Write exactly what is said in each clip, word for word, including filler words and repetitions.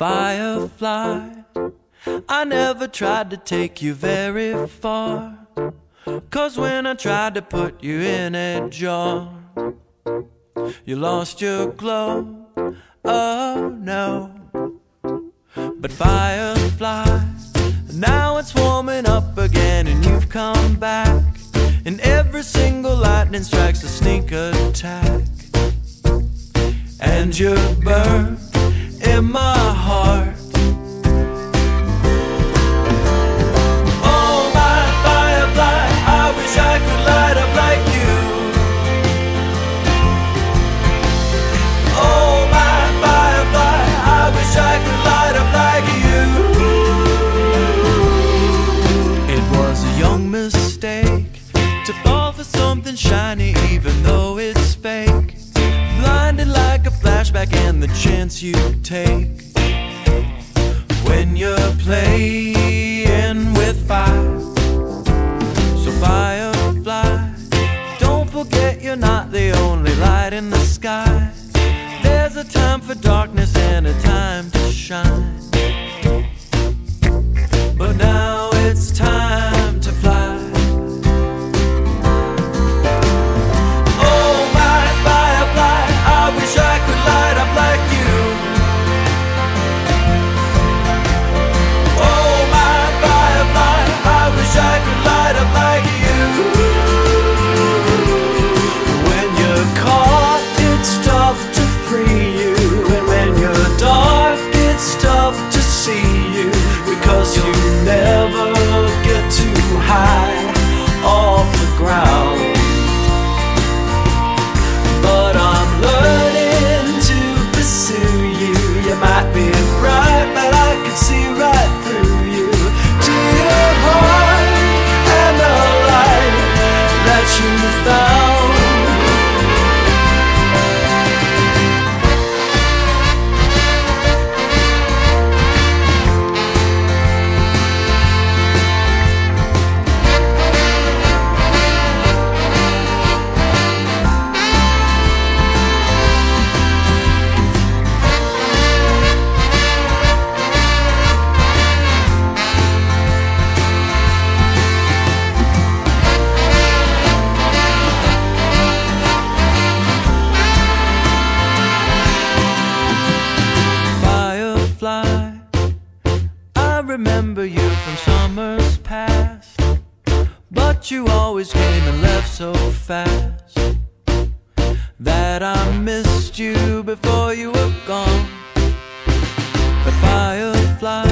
Firefly, I never tried to take you very far, 'cause when I tried to put you in a jar, you lost your glow, oh no. But Firefly, now it's warming up again and you've come back, and every single lightning strike's a sneak attack, and you're burned in my heart. Oh my Firefly, I wish I could light up like you. Oh my Firefly, I wish I could light up like you. It was a young mistake to fall for something shiny even though it's fake, blinded like a flashback and the chance you take when you're playing with fire. So Firefly, don't forget you're not the only light in the sky. There's a time for darkness and a time to shine, but now it's time to fly. I wish I could light up like you. Oh my Firefly, I wish I could light up like you. When you're caught, it's tough to free you, and when you're dark, it's tough to see you, because you never get too high off the ground. But I'm learning to pursue you. You might be right, but I can see right through you. To your heart and the light that you found. I remember you from summers past, but you always came and left so fast that I missed you before you were gone. But Firefly,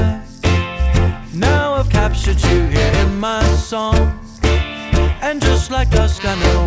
now I've captured you here in my song, and just like dusk I know